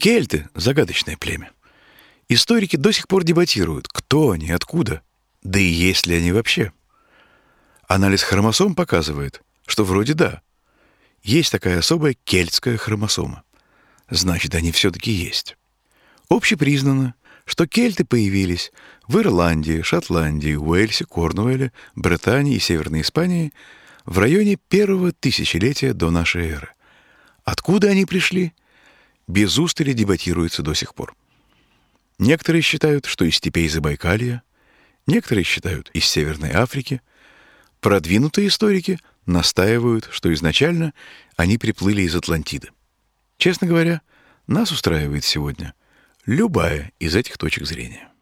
Кельты — загадочное племя. Историки до сих пор дебатируют, кто они, откуда, да и есть ли они вообще. Анализ хромосом показывает, что вроде да. Есть такая особая кельтская хромосома. Значит, они все-таки есть. Общепризнано, что кельты появились в Ирландии, Шотландии, Уэльсе, Корнуэлле, Британии и Северной Испании в районе первого тысячелетия до нашей эры. Откуда они пришли, без устали дебатируется до сих пор. Некоторые считают, что из степей Забайкалья, некоторые считают из Северной Африки. Продвинутые историки настаивают, что изначально они приплыли из Атлантиды. Честно говоря, нас устраивает сегодня любая из этих точек зрения.